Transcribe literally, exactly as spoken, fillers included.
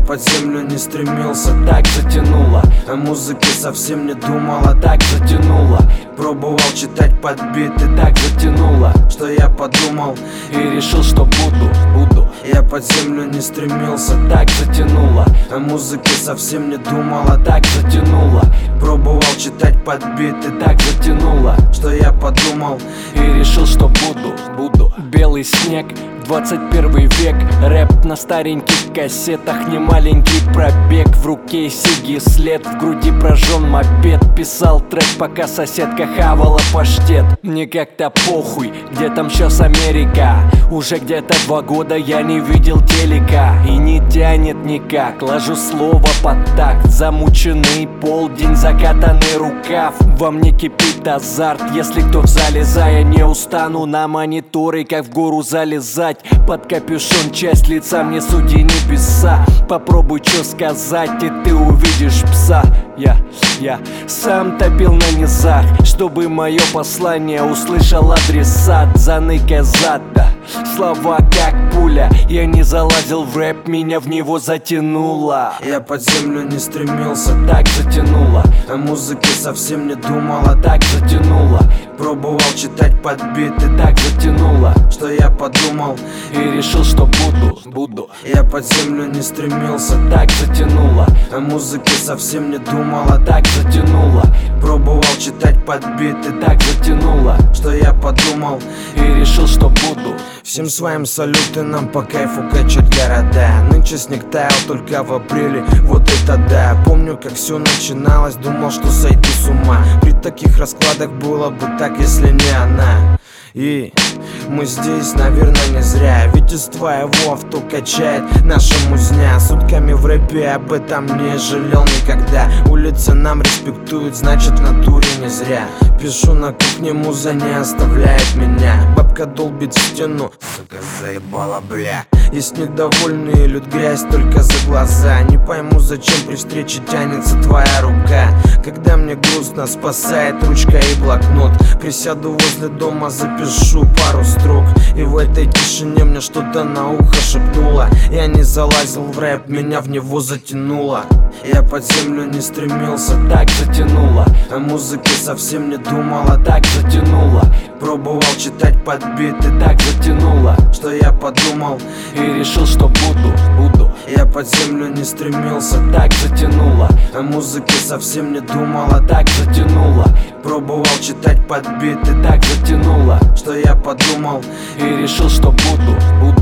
под землю не стремился, так затянуло. О музыке совсем не думала, так затянуло. Пробовал читать подбиты, так затянуло, что я подумал и решил, что буду, буду. Я под землю не стремился, так затянуло. О музыке совсем не думала, так затянуло. Пробовал читать подбиты, так затянуло, что я подумал и решил, что буду, буду. Белый снег, двадцать первый век. Рэп на стареньких кассетах, не маленький пробег. В руке сиги след, в груди прожжен мопед. Писал трек, пока соседка хавала паштет. Мне как-то похуй, где там сейчас Америка. Уже где-то два года я не видел телека. И не тянет никак, ложу слово под такт. Замученный полдень, закатанный рукав. Во мне кипит азарт, если кто в зале за. Я не устану на мониторы, как в гору залезать. Под капюшон часть лица, мне суди небеса. Попробуй чё сказать, и ты увидишь пса. Я, я сам топил на низах, чтобы мое послание услышал адресат. Заныка зада, слова как пуля. Я не залазил в рэп, меня в него затянуло. Я под землю не стремился, так затянуло. О музыке совсем не думала, так затянуло. Пробовал читать подбиты, так затянуло, что я подумал и решил, что буду, буду. Я под землю не стремился, так затянуло. О музыке совсем не думала, так затянуло. Пробовал читать подбиты, так затянуло, что я подумал и решил, что буду. Всем своим салюты, нам по кайфу качать города. Нынче снег таял только в апреле, вот это да. Помню, как все начиналось, думал, что сойду с ума. При таких раскладах было бы так, если не она. И мы здесь, наверное, не зря. Ведь из твоего авто качает наша музня. Сутками в рэпе об этом не жалел никогда. Улица нам респектует, значит в натуре не зря. Пишу на кухне, муза не оставляет меня. Бабка долбит в стену, сука заебала, бля. Есть недовольные, льют грязь только за глаза. Не пойму, зачем при встрече тянется твоя рука. Когда мне грустно, спасает ручка и блокнот. Присяду возле дома, запишу пару строк. И в этой тишине мне что-то на ухо шепнуло. Я не залазил в рэп, меня в него затянуло. Я под землю не стремился, так затянуло. О музыке совсем не думала, так затянуло. Пробовал читать подбиты, так затянуло, что я подумал и решил, что буду, буду. Я под землю не стремился, так затянуло. О музыке совсем не думала, так затянуло. Пробовал читать подбиты, так затянуло, что я подумал и решил, что буду, буду.